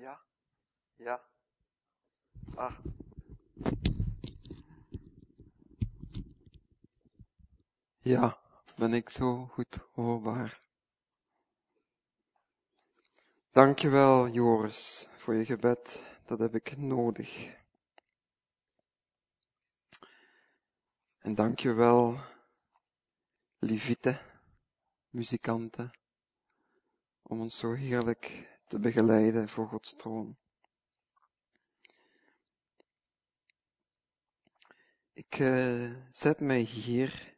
Ja, ja. Ah. Ja, ben ik zo goed hoorbaar. Dankjewel, Joris, voor je gebed. Dat heb ik nodig. En dankjewel, Lievite, muzikanten, om ons zo heerlijk te begeleiden voor Gods troon. Ik zet mij hier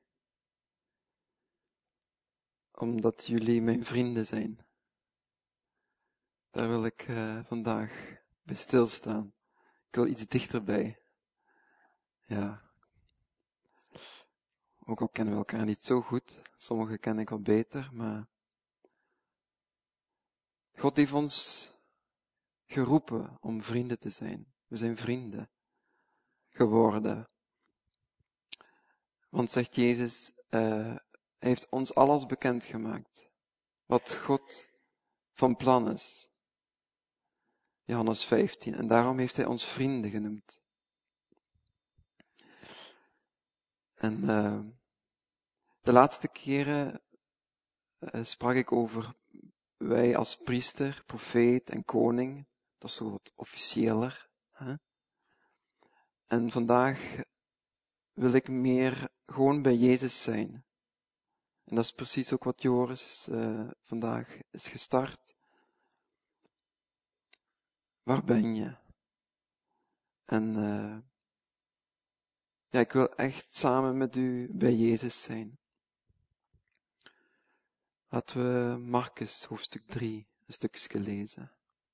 omdat jullie mijn vrienden zijn. Daar wil ik vandaag bij stilstaan. Ik wil iets dichterbij. Ja. Ook al kennen we elkaar niet zo goed. Sommigen ken ik al beter, maar God heeft ons geroepen om vrienden te zijn. We zijn vrienden geworden. Want zegt Jezus, hij heeft ons alles bekendgemaakt. Wat God van plan is. Johannes 15. En daarom heeft hij ons vrienden genoemd. En de laatste keren sprak ik over wij als priester, profeet en koning. Dat is zo wat officiëler. Hè? En vandaag wil ik meer gewoon bij Jezus zijn. En dat is precies ook wat Joris vandaag is gestart. Waar ben je? En ja, ik wil echt samen met u bij Jezus zijn. Laten we Marcus hoofdstuk 3 een stukje lezen.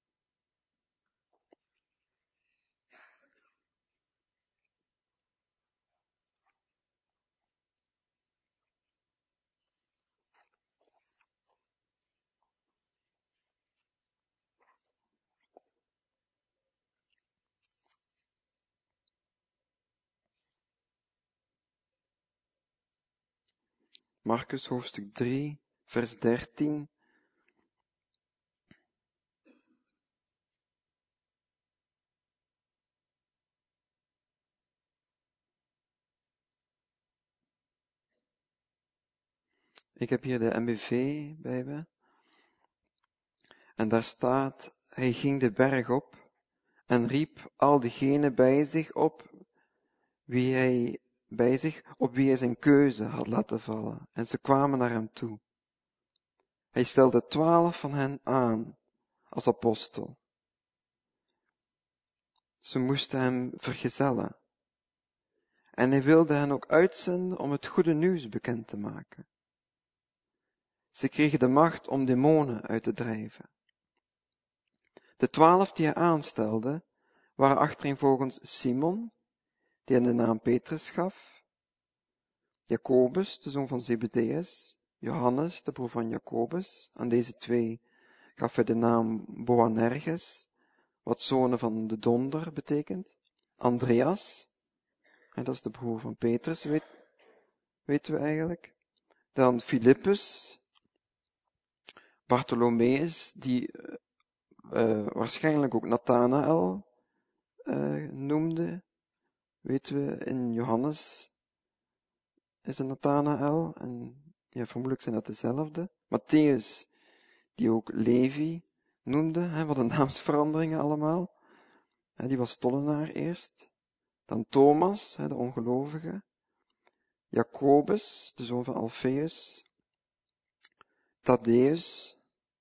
Marcus hoofdstuk 3, vers 13. Ik heb hier de MBV bij me. En daar staat, hij ging de berg op en riep al diegenen bij zich op, op wie hij zijn keuze had laten vallen. En ze kwamen naar hem toe. Hij stelde 12 van hen aan als apostel. Ze moesten hem vergezellen. En hij wilde hen ook uitzenden om het goede nieuws bekend te maken. Ze kregen de macht om demonen uit te drijven. De 12 die hij aanstelde, waren achtereenvolgens Simon, die hem de naam Petrus gaf, Jacobus, de zoon van Zebedeus, Johannes, de broer van Jacobus. Aan deze twee gaf hij de naam Boanerges, wat zonen van de donder betekent. Andreas, en dat is de broer van Petrus, weten we eigenlijk. Dan Filippus, Bartholomeus, die waarschijnlijk ook Nathanael noemde. Weten we in Johannes is het Nathanael, en ja, vermoedelijk zijn dat dezelfde. Matthäus, die ook Levi noemde, hè, wat een naamsveranderingen allemaal. Hè, die was tollenaar eerst. Dan Thomas, hè, de ongelovige. Jacobus, de zoon van Alfeus. Thaddeus.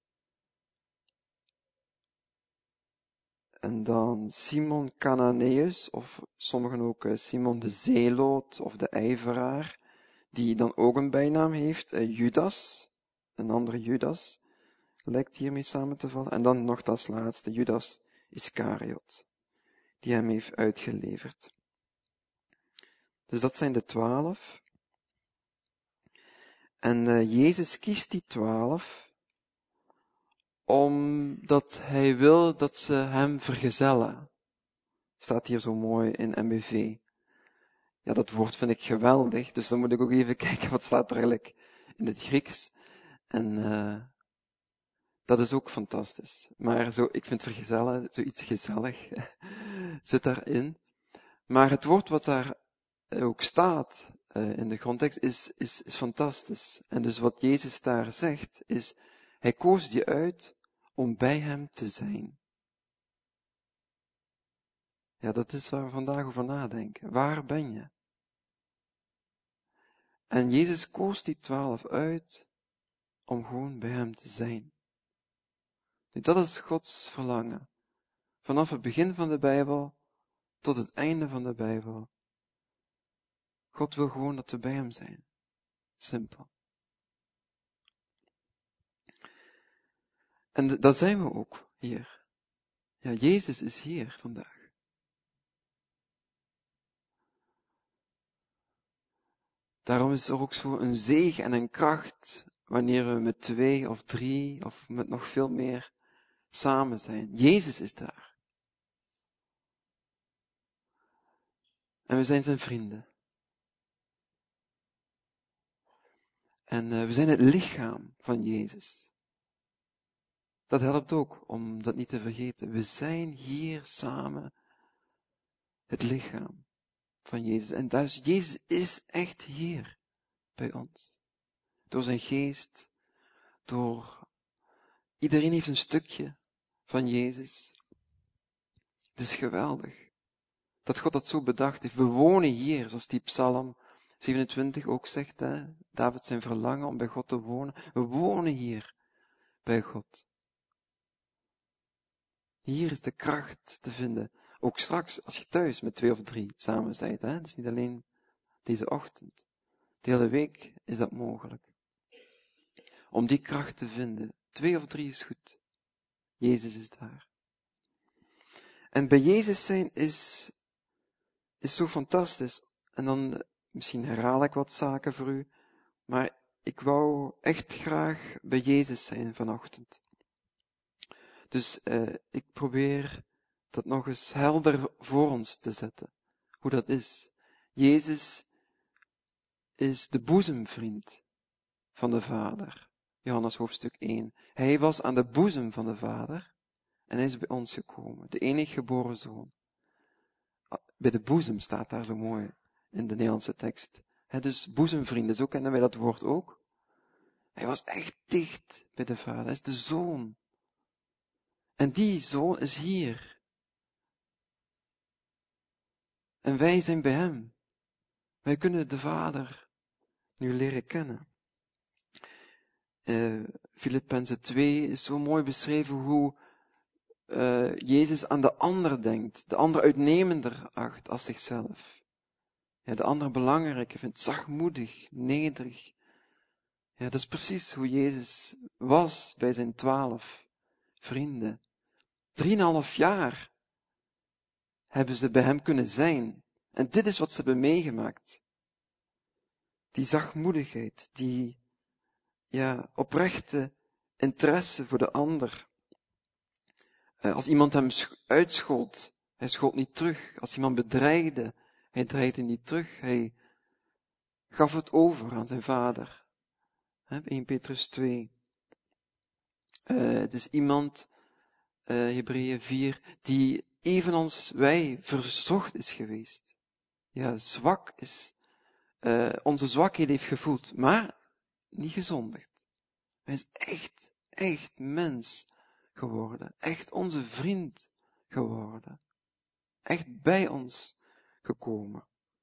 En dan Simon Cananeus, of sommigen ook Simon de Zeeloot of de ijveraar, die dan ook een bijnaam heeft, Judas, een andere Judas, lijkt hiermee samen te vallen. En dan nog als laatste Judas Iscariot, die hem heeft uitgeleverd. Dus dat zijn de 12. En Jezus kiest die 12, omdat hij wil dat ze hem vergezellen. Staat hier zo mooi in MBV. Ja, dat woord vind ik geweldig, dus dan moet ik ook even kijken wat staat er eigenlijk in het Grieks. En Dat is ook fantastisch. Maar zo, ik vind vergezellen, zoiets gezellig, zit daarin. Maar het woord wat daar ook staat, in de grondtekst, is fantastisch. En dus wat Jezus daar zegt, is, hij koos die uit om bij hem te zijn. Ja, dat is waar we vandaag over nadenken. Waar ben je? En Jezus koos die 12 uit om gewoon bij hem te zijn. Nu, dat is Gods verlangen. Vanaf het begin van de Bijbel tot het einde van de Bijbel. God wil gewoon dat we bij hem zijn. Simpel. En dat zijn we ook hier. Ja, Jezus is hier vandaag. Daarom is er ook zo een zegen en een kracht wanneer we met 2 of 3 of met nog veel meer samen zijn. Jezus is daar. En we zijn zijn vrienden. En we zijn het lichaam van Jezus. Dat helpt ook om dat niet te vergeten. We zijn hier samen het lichaam van Jezus. En dus Jezus is echt hier bij ons. Door zijn geest, iedereen heeft een stukje van Jezus. Het is geweldig dat God dat zo bedacht heeft. We wonen hier, zoals die Psalm 27 ook zegt, hè? David zijn verlangen om bij God te wonen. We wonen hier bij God. Hier is de kracht te vinden. Ook straks, als je thuis met 2 of 3 samen bent. Hè? Dat is niet alleen deze ochtend. De hele week is dat mogelijk. Om die kracht te vinden. 2 of 3 is goed. Jezus is daar. En bij Jezus zijn is zo fantastisch. En dan, misschien herhaal ik wat zaken voor u. Maar ik wou echt graag bij Jezus zijn vanochtend. Dus ik probeer dat nog eens helder voor ons te zetten. Hoe dat is. Jezus is de boezemvriend van de Vader. Johannes hoofdstuk 1. Hij was aan de boezem van de Vader en hij is bij ons gekomen. De enige geboren zoon. Bij de boezem staat daar zo mooi in de Nederlandse tekst. Dus boezemvrienden, zo kennen wij dat woord ook. Hij was echt dicht bij de Vader. Hij is de zoon. En die zoon is hier. En wij zijn bij hem. Wij kunnen de Vader nu leren kennen. Filippenzen 2 is zo mooi beschreven hoe Jezus aan de ander denkt. De ander uitnemender acht als zichzelf. Ja, de ander belangrijker vindt. Zachtmoedig, nederig. Ja, dat is precies hoe Jezus was bij zijn 12 vrienden. 3,5 jaar hebben ze bij hem kunnen zijn. En dit is wat ze hebben meegemaakt. Die zachtmoedigheid, die oprechte interesse voor de ander. Als iemand hem uitschold, hij schold niet terug. Als iemand bedreigde, hij dreigde niet terug. Hij gaf het over aan zijn vader. 1 Petrus 2. Het is iemand, Hebreeën 4, die evenals wij verzocht is geweest. Ja, zwak is. Onze zwakheid heeft gevoeld, maar niet gezondigd. Hij is echt mens geworden. Echt onze vriend geworden. Echt bij ons gekomen.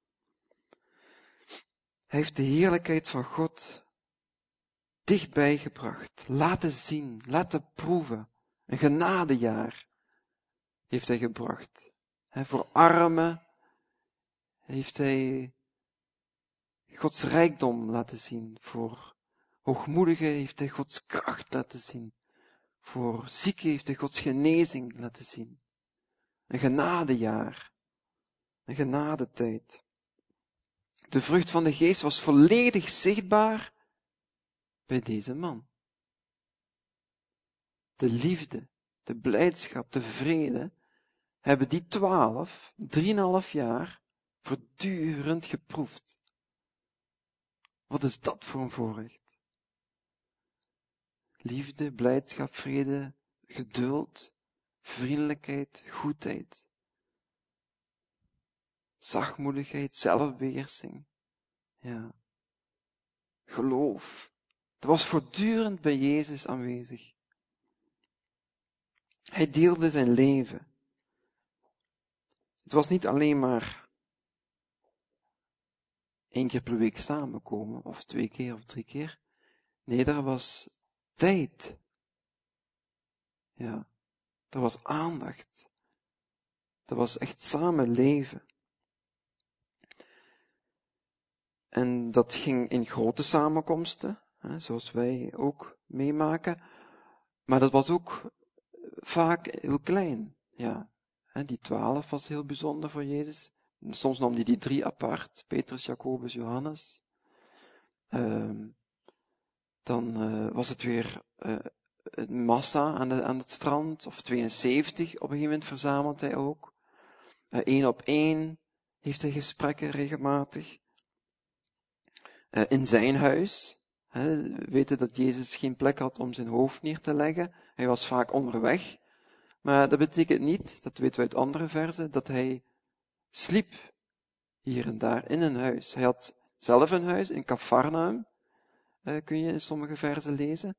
Hij heeft de heerlijkheid van God dichtbij gebracht. Laten zien, laten proeven. Een genadejaar heeft hij gebracht. Voor armen heeft hij Gods rijkdom laten zien. Voor hoogmoedigen heeft hij Gods kracht laten zien. Voor zieken heeft hij Gods genezing laten zien. Een genadejaar. Een genadetijd. De vrucht van de geest was volledig zichtbaar bij deze man. De liefde, de blijdschap, de vrede hebben die 12, 3,5 jaar voortdurend geproefd. Wat is dat voor een voorrecht? liefde, blijdschap, vrede, geduld, vriendelijkheid, goedheid, zachtmoedigheid, zelfbeheersing. Ja. Geloof. Dat was voortdurend bij Jezus aanwezig. Hij deelde zijn leven. Het was niet alleen maar 1 keer per week samenkomen, of 2 keer of 3 keer. Nee, daar was tijd. Ja, er was aandacht. Er was echt samen leven. En dat ging in grote samenkomsten, zoals wij ook meemaken. Maar dat was ook vaak heel klein. Ja, die 12 was heel bijzonder voor Jezus. Soms nam hij die 3 apart, Petrus, Jacobus, Johannes. Dan was het weer een massa aan het strand, of 72, op een gegeven moment verzamelt hij ook. 1 op 1 heeft hij gesprekken regelmatig. In zijn huis, we weten dat Jezus geen plek had om zijn hoofd neer te leggen. Hij was vaak onderweg. Maar dat betekent niet, dat weten we uit andere verzen, dat hij sliep hier en daar in een huis. Hij had zelf een huis in Cafarnaum, kun je in sommige verzen lezen.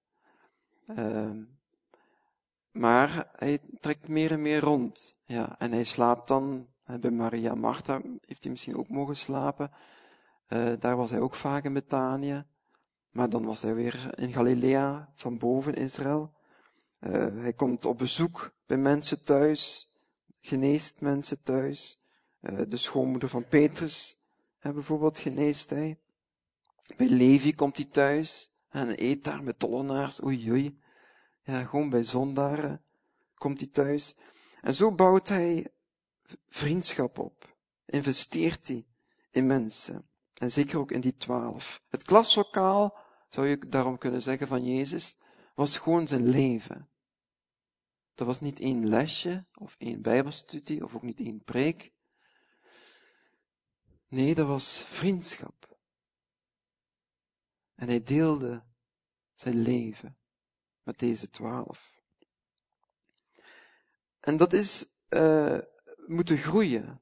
Maar hij trekt meer en meer rond. Ja, en hij slaapt dan, bij Maria en Martha heeft hij misschien ook mogen slapen. Daar was hij ook vaak in Betanië. Maar dan was hij weer in Galilea, van boven Israël. Hij komt op bezoek bij mensen thuis, geneest mensen thuis. De schoonmoeder van Petrus, bijvoorbeeld, geneest hij. Bij Levi komt hij thuis en eet daar met tollenaars, oei oei. Ja, gewoon bij zondaren komt hij thuis. En zo bouwt hij vriendschap op. Investeert hij in mensen. En zeker ook in die 12. Het klaslokaal, zou je daarom kunnen zeggen van Jezus, was gewoon zijn leven. Dat was niet 1 lesje, of 1 bijbelstudie, of ook niet 1 preek. Nee, dat was vriendschap. En hij deelde zijn leven met deze 12. En dat is moeten groeien.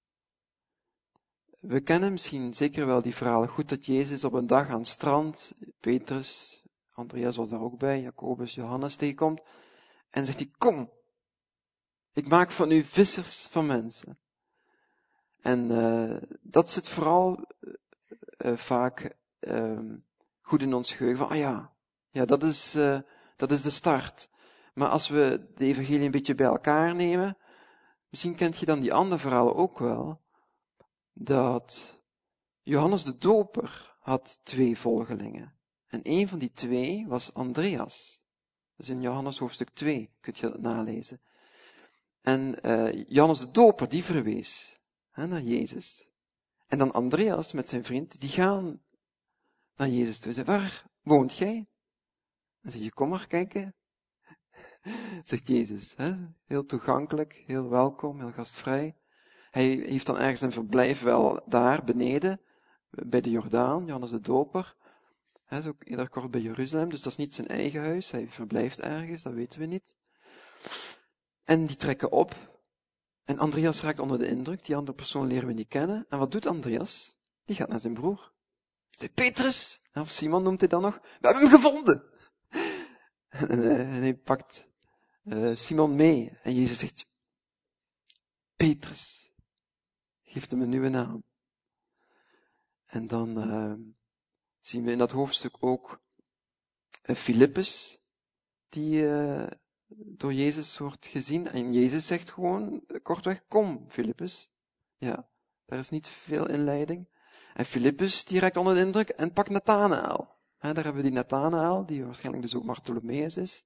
We kennen misschien zeker wel die verhalen goed, dat Jezus op een dag aan het strand, Petrus, Andreas was daar ook bij, Jacobus, Johannes tegenkomt, en zegt hij, kom, ik maak van u vissers van mensen. En dat zit vooral vaak goed in ons geheugen, van ja, dat is de start. Maar als we de evangelie een beetje bij elkaar nemen, misschien kent je dan die andere verhalen ook wel, dat Johannes de Doper had 2 volgelingen. En een van die 2 was Andreas. Dat is in Johannes hoofdstuk 2, kun je dat nalezen. En Johannes de Doper, die verwees naar Jezus. En dan Andreas met zijn vriend, die gaan naar Jezus toe. Ze zeggen, waar woont jij? Dan zeg je, kom maar kijken. Zegt Jezus, heel toegankelijk, heel welkom, heel gastvrij. Hij heeft dan ergens een verblijf wel daar beneden, bij de Jordaan, Johannes de Doper. Hij is ook eerder kort bij Jeruzalem, dus dat is niet zijn eigen huis. Hij verblijft ergens, dat weten we niet. En die trekken op. En Andreas raakt onder de indruk. Die andere persoon leren we niet kennen. En wat doet Andreas? Die gaat naar zijn broer. Zegt, Petrus, of Simon noemt hij dan nog. We hebben hem gevonden. En hij pakt Simon mee. En Jezus zegt, Petrus. Geeft hem een nieuwe naam. En dan zien we in dat hoofdstuk ook Filippus, die door Jezus wordt gezien. En Jezus zegt gewoon kortweg, kom Filippus. Ja, daar is niet veel inleiding. En Filippus, die raakt onder de indruk en pakt Nathanael. Daar hebben we die Nathanael, die waarschijnlijk dus ook Bartholomeus is.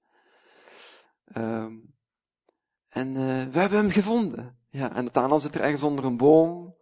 En we hebben hem gevonden. Ja, en Nathanael zit er ergens onder een boom.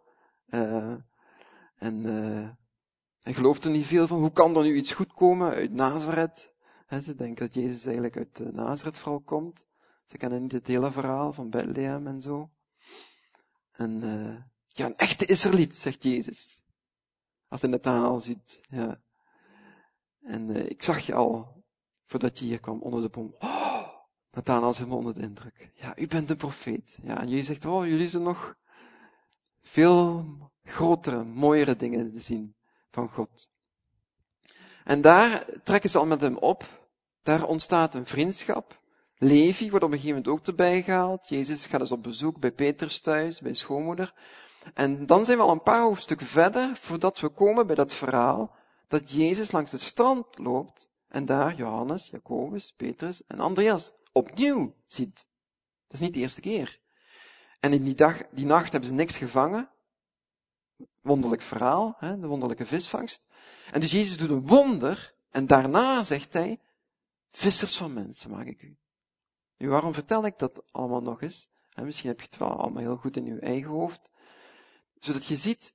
En hij gelooft er niet veel van. Hoe kan er nu iets goed komen uit Nazareth? Ze denken dat Jezus eigenlijk uit Nazareth vooral komt. Ze kennen niet het hele verhaal van Bethlehem en zo. En ja, een echte Israëliet, zegt Jezus. Als hij Nathanael ziet. Ja. En ik zag je al voordat je hier kwam onder de boom. Oh, Nathanael is helemaal onder de indruk. Ja, u bent de profeet. Ja, en jullie zegt, oh, jullie zullen nog veel grotere, mooiere dingen zien van God. En daar trekken ze al met hem op. Daar ontstaat een vriendschap. Levi wordt op een gegeven moment ook erbij gehaald. Jezus gaat dus op bezoek bij Petrus thuis, bij schoonmoeder. En dan zijn we al een paar hoofdstukken verder, voordat we komen bij dat verhaal dat Jezus langs het strand loopt en daar Johannes, Jacobus, Petrus en Andreas opnieuw ziet. Dat is niet de eerste keer. En in die nacht hebben ze niks gevangen. Wonderlijk verhaal, hè, de wonderlijke visvangst. En dus Jezus doet een wonder en daarna zegt hij, vissers van mensen maak ik u. Nu, waarom vertel ik dat allemaal nog eens? Misschien heb je het wel allemaal heel goed in je eigen hoofd. Zodat je ziet,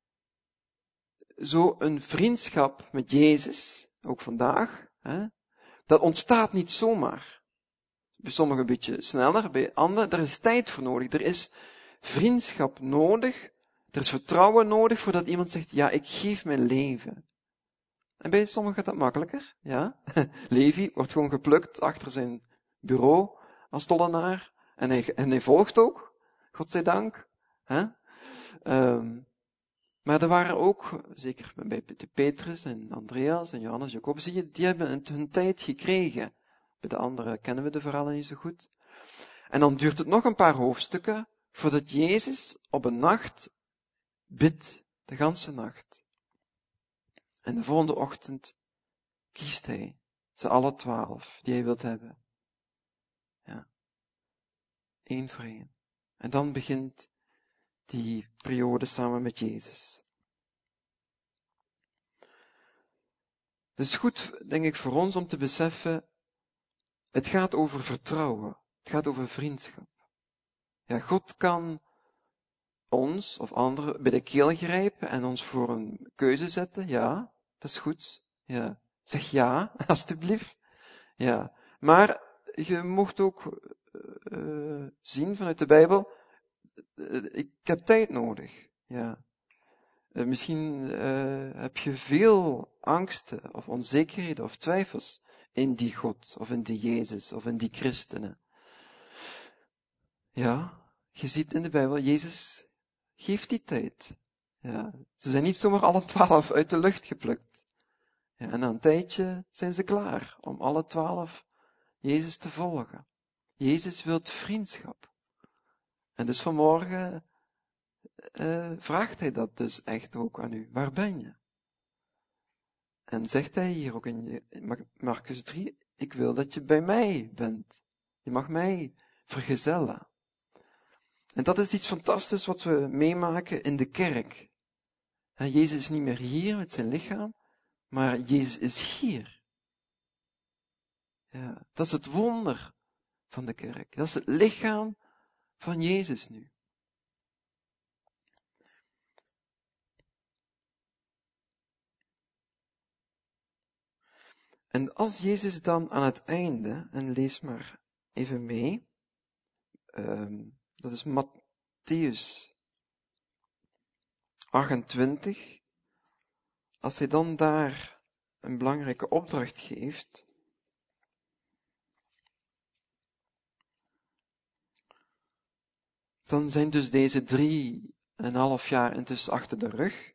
zo'n vriendschap met Jezus, ook vandaag, dat ontstaat niet zomaar. Bij sommigen een beetje sneller, bij anderen, er is tijd voor nodig. Er is vriendschap nodig, er is vertrouwen nodig voordat iemand zegt, ja, ik geef mijn leven. En bij sommigen gaat dat makkelijker, ja. Levi wordt gewoon geplukt achter zijn bureau als tollenaar. En hij volgt ook, godzijdank. Maar er waren ook, zeker bij Petrus en Andreas en Johannes, Jacobus, die hebben hun tijd gekregen. Bij de anderen kennen we de verhalen niet zo goed. En dan duurt het nog een paar hoofdstukken voordat Jezus op een nacht bidt, de ganse nacht. En de volgende ochtend kiest hij ze alle 12 die hij wilt hebben. Ja. 1 voor 1. En dan begint die periode samen met Jezus. Het is goed, denk ik, voor ons om te beseffen, het gaat over vertrouwen. Het gaat over vriendschap. Ja, God kan ons of anderen bij de keel grijpen en ons voor een keuze zetten. Ja, dat is goed. Ja. Zeg ja, alstublieft. Ja. Maar je mocht ook zien vanuit de Bijbel, ik heb tijd nodig. Ja. Misschien heb je veel angsten of onzekerheden of twijfels in die God of in die Jezus of in die christenen. Ja, je ziet in de Bijbel, Jezus geeft die tijd. Ja, ze zijn niet zomaar alle 12 uit de lucht geplukt. Ja, en na een tijdje zijn ze klaar om alle 12 Jezus te volgen. Jezus wil vriendschap. En dus vanmorgen vraagt hij dat dus echt ook aan u. Waar ben je? En zegt hij hier ook in Marcus 3, ik wil dat je bij mij bent. Je mag mij vergezellen. En dat is iets fantastisch wat we meemaken in de kerk. Jezus is niet meer hier met zijn lichaam, maar Jezus is hier. Ja, dat is het wonder van de kerk. Dat is het lichaam van Jezus nu. En als Jezus dan aan het einde, en lees maar even mee, dat is Mattheüs 28, als hij dan daar een belangrijke opdracht geeft, dan zijn dus deze 3,5 jaar intussen achter de rug.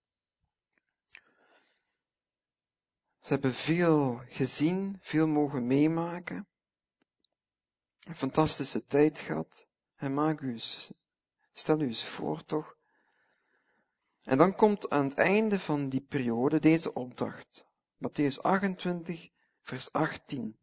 Ze hebben veel gezien, veel mogen meemaken. Een fantastische tijd gehad. En stel u eens voor toch. En dan komt aan het einde van die periode deze opdracht. Mattheüs 28, vers 18.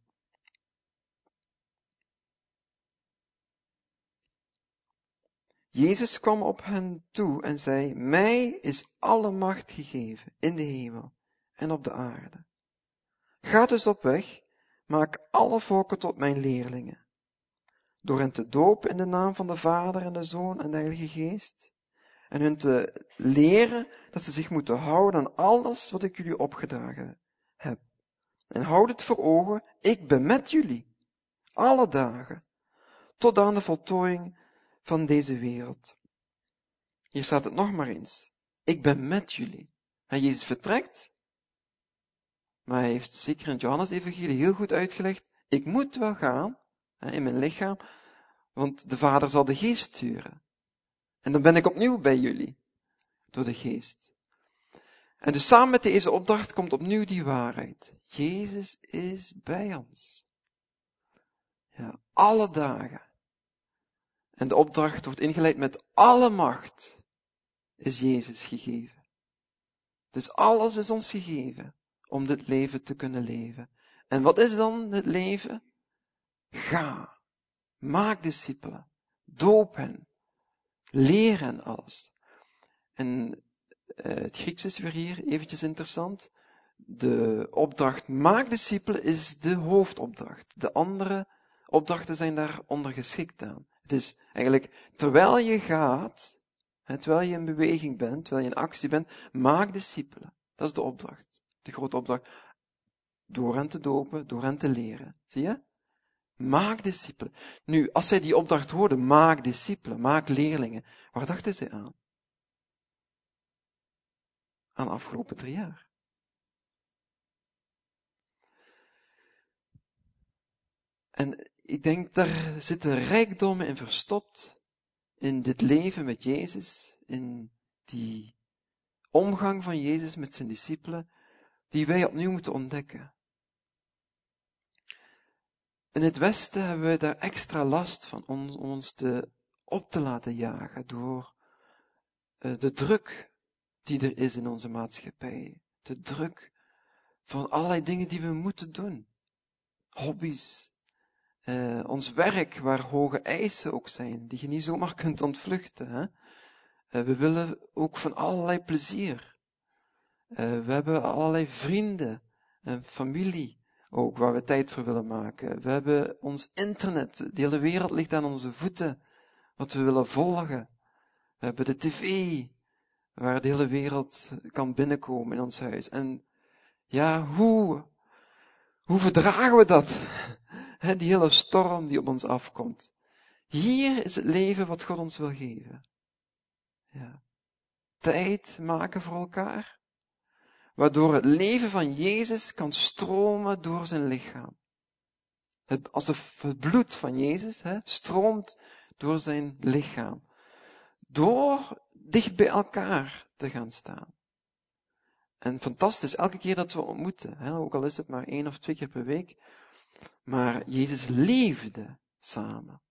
Jezus kwam op hen toe en zei, mij is alle macht gegeven in de hemel en op de aarde. Ga dus op weg, maak alle volken tot mijn leerlingen, door hen te dopen in de naam van de Vader en de Zoon en de Heilige Geest, en hun te leren dat ze zich moeten houden aan alles wat ik jullie opgedragen heb. En houd het voor ogen, ik ben met jullie, alle dagen, tot aan de voltooiing van deze wereld. Hier staat het nog maar eens. Ik ben met jullie. En Jezus vertrekt, Maar hij heeft zeker in het Johannes-evangelie heel goed uitgelegd, ik moet wel gaan, in mijn lichaam, want de Vader zal de Geest sturen. En dan ben ik opnieuw bij jullie, door de Geest. En dus samen met deze opdracht komt opnieuw die waarheid. Jezus is bij ons. Ja, alle dagen. En de opdracht wordt ingeleid met alle macht is Jezus gegeven. Dus alles is ons gegeven om dit leven te kunnen leven. En wat is dan het leven? Ga, maak discipelen, doop hen, leer hen alles. En het Grieks is weer hier eventjes interessant. De opdracht maak discipelen is de hoofdopdracht. De andere opdrachten zijn daar ondergeschikt aan. Het is eigenlijk, terwijl je gaat, terwijl je in beweging bent, terwijl je in actie bent, maak discipelen. Dat is de opdracht. De grote opdracht. Door hen te dopen, door hen te leren. Zie je? Maak discipelen. Nu, als zij die opdracht hoorden, maak discipelen, maak leerlingen, waar dachten zij aan? Aan de afgelopen 3 jaar. En ik denk, daar zitten rijkdommen in verstopt, in dit leven met Jezus, in die omgang van Jezus met zijn discipelen, die wij opnieuw moeten ontdekken. In het Westen hebben we daar extra last van, om ons op te laten jagen door de druk die er is in onze maatschappij. De druk van allerlei dingen die we moeten doen. Hobby's. Ons werk, waar hoge eisen ook zijn, die je niet zomaar kunt ontvluchten. Hè? We willen ook van allerlei plezier. We hebben allerlei vrienden en familie ook, waar we tijd voor willen maken. We hebben ons internet, de hele wereld ligt aan onze voeten, wat we willen volgen. We hebben de tv, waar de hele wereld kan binnenkomen in ons huis. En ja, hoe verdragen we dat? Die hele storm die op ons afkomt. Hier is het leven wat God ons wil geven. Ja. Tijd maken voor elkaar, waardoor het leven van Jezus kan stromen door zijn lichaam. Als het bloed van Jezus stroomt door zijn lichaam. Door dicht bij elkaar te gaan staan. En fantastisch, elke keer dat we ontmoeten, ook al is het maar 1 of 2 keer per week, maar Jezus leefde samen.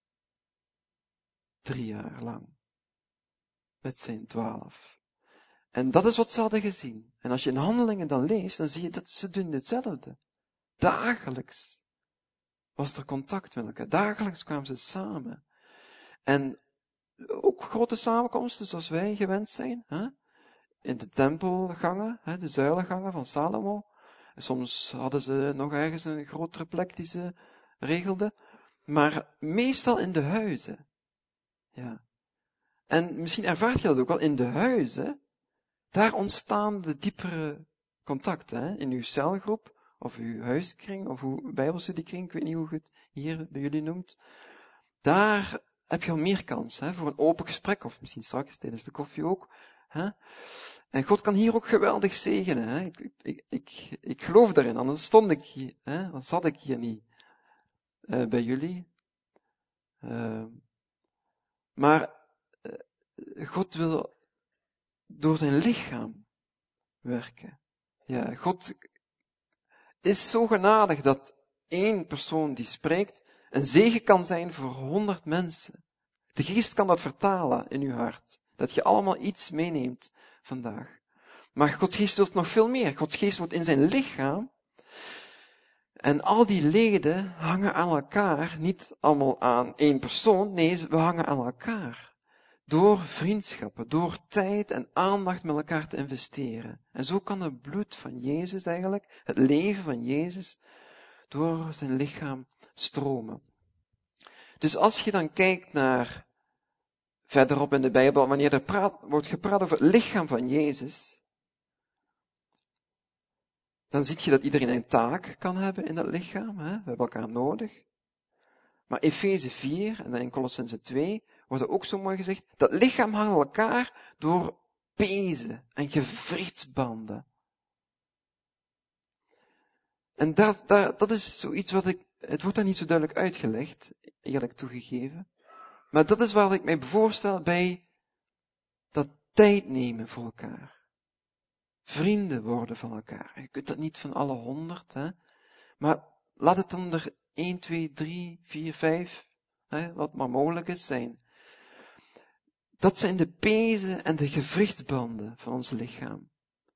3 jaar lang. Met zijn 12. En dat is wat ze hadden gezien. En als je in Handelingen dan leest, dan zie je dat ze doen hetzelfde. Dagelijks was er contact met elkaar. Dagelijks kwamen ze samen. En ook grote samenkomsten zoals wij gewend zijn. In de tempelgangen, de zuilengangen van Salomo. Soms hadden ze nog ergens een grotere plek die ze regelden. Maar meestal in de huizen. Ja. En misschien ervaart je dat ook wel in de huizen. Daar ontstaan de diepere contacten. In uw celgroep, of uw huiskring, of uw bijbelstudiekring, ik weet niet hoe je het hier bij jullie noemt. Daar heb je al meer kans voor een open gesprek, of misschien straks tijdens de koffie ook. En God kan hier ook geweldig zegenen. Ik geloof daarin, anders stond ik hier, dan zat ik hier niet bij jullie. Maar God wil door zijn lichaam werken. Ja, God is zo genadig dat 1 persoon die spreekt een zegen kan zijn voor 100 mensen. De Geest kan dat vertalen in uw hart. Dat je allemaal iets meeneemt vandaag. Maar Gods Geest wil nog veel meer. Gods Geest wordt in zijn lichaam. En al die leden hangen aan elkaar. Niet allemaal aan 1 persoon. Nee, we hangen aan elkaar. Door vriendschappen, door tijd en aandacht met elkaar te investeren. En zo kan het bloed van Jezus eigenlijk, het leven van Jezus, door zijn lichaam stromen. Dus als je dan kijkt naar verderop in de Bijbel, wanneer er wordt gepraat over het lichaam van Jezus, dan zie je dat iedereen een taak kan hebben in dat lichaam. We hebben elkaar nodig. Maar Efeze 4 en dan in Kolossenzen 2 wordt er ook zo mooi gezegd, dat lichaam hangt aan elkaar door pezen en gewrichtsbanden. En dat is zoiets het wordt daar niet zo duidelijk uitgelegd, eerlijk toegegeven. Maar dat is waar ik mij voorstel bij dat tijd nemen voor elkaar. Vrienden worden van elkaar. Je kunt dat niet van alle 100, hè. Maar laat het dan er 1, 2, 3, 4, 5, hè, wat maar mogelijk is, zijn. Dat zijn de pezen en de gewrichtsbanden van ons lichaam.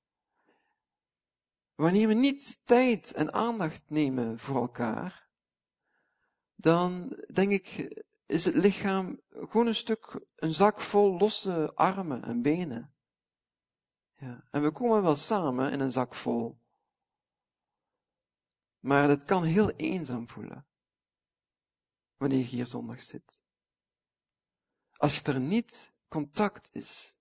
Wanneer we niet tijd en aandacht nemen voor elkaar, dan denk ik, is het lichaam gewoon een zak vol losse armen en benen. Ja. En we komen wel samen in een zak vol. Maar het kan heel eenzaam voelen, wanneer je hier zondag zit. Als er niet contact is.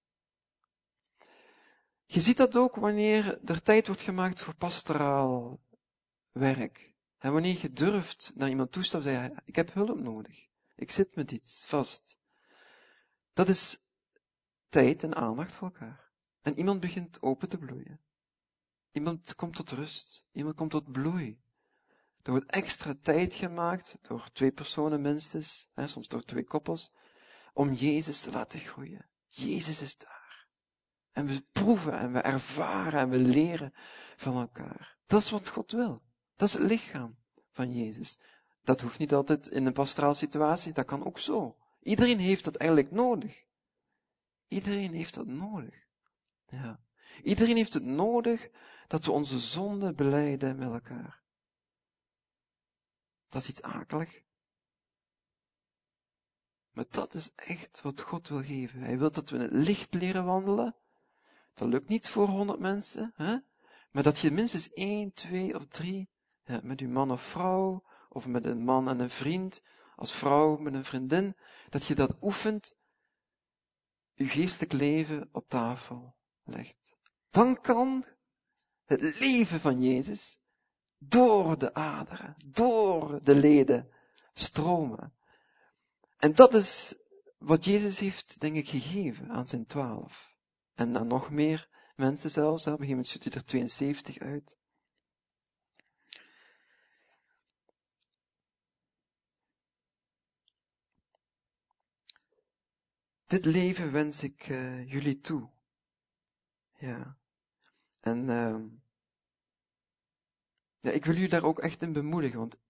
Je ziet dat ook wanneer er tijd wordt gemaakt voor pastoraal werk. En wanneer je durft naar iemand toestappen en zeggen, ik heb hulp nodig. Ik zit met iets vast. Dat is tijd en aandacht voor elkaar. En iemand begint open te bloeien. Iemand komt tot rust. Iemand komt tot bloei. Er wordt extra tijd gemaakt, door 2 personen minstens, soms door 2 koppels, om Jezus te laten groeien. Jezus is daar. En we proeven en we ervaren en we leren van elkaar. Dat is wat God wil. Dat is het lichaam van Jezus. Dat hoeft niet altijd in een pastoraal situatie, dat kan ook zo. Iedereen heeft dat eigenlijk nodig. Iedereen heeft dat nodig. Ja. Iedereen heeft het nodig dat we onze zonde belijden met elkaar. Dat is iets akelig. Maar dat is echt wat God wil geven. Hij wil dat we in het licht leren wandelen. Dat lukt niet voor 100 mensen, hè? Maar dat je minstens 1, 2 of 3, met uw man of vrouw, of met een man en een vriend, als vrouw met een vriendin, dat je dat oefent, uw geestelijk leven op tafel legt. Dan kan het leven van Jezus door de aderen, door de leden stromen. En dat is wat Jezus heeft, denk ik, gegeven aan zijn 12. En aan nog meer mensen zelfs. Op een gegeven moment zit hij er 72 uit. Dit leven wens ik jullie toe. Ja. En ik wil jullie daar ook echt in bemoedigen, want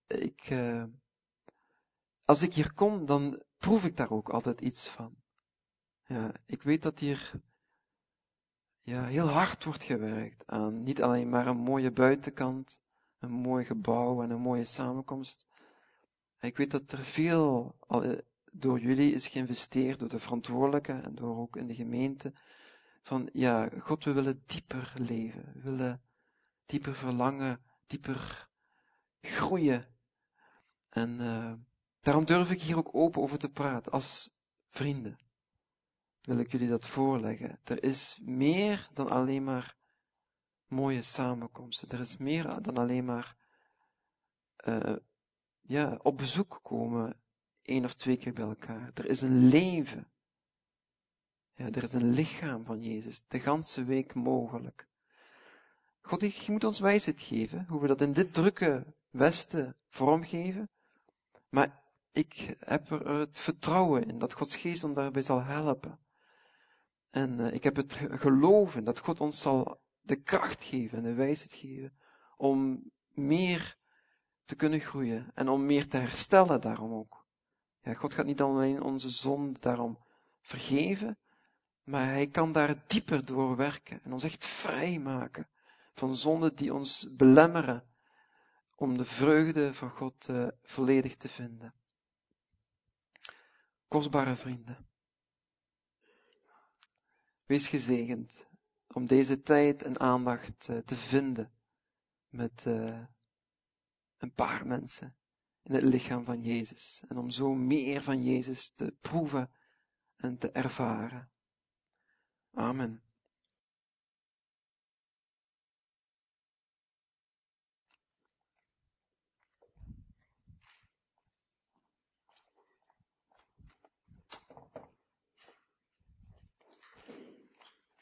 als ik hier kom, dan proef ik daar ook altijd iets van. Ja, ik weet dat hier heel hard wordt gewerkt aan niet alleen maar een mooie buitenkant, een mooi gebouw en een mooie samenkomst. Ik weet dat er veel door jullie is geïnvesteerd, door de verantwoordelijken en door ook in de gemeente. Van God, we willen dieper leven. We willen dieper verlangen, dieper groeien. En daarom durf ik hier ook open over te praten. Als vrienden wil ik jullie dat voorleggen. Er is meer dan alleen maar mooie samenkomsten. Er is meer dan alleen maar op bezoek komen 1 of 2 keer bij elkaar. Er is een leven. Ja, er is een lichaam van Jezus, de ganse week mogelijk. God, je moet ons wijsheid geven, hoe we dat in dit drukke Westen vormgeven. Maar ik heb er het vertrouwen in, dat Gods geest ons daarbij zal helpen. En ik heb het geloven dat God ons zal de kracht geven en de wijsheid geven om meer te kunnen groeien en om meer te herstellen daarom ook. Ja, God gaat niet alleen onze zonde daarom vergeven, maar hij kan daar dieper door werken en ons echt vrij maken van zonden die ons belemmeren om de vreugde van God volledig te vinden. Kostbare vrienden, wees gezegend om deze tijd en aandacht te vinden met een paar mensen in het lichaam van Jezus en om zo meer van Jezus te proeven en te ervaren. Amen.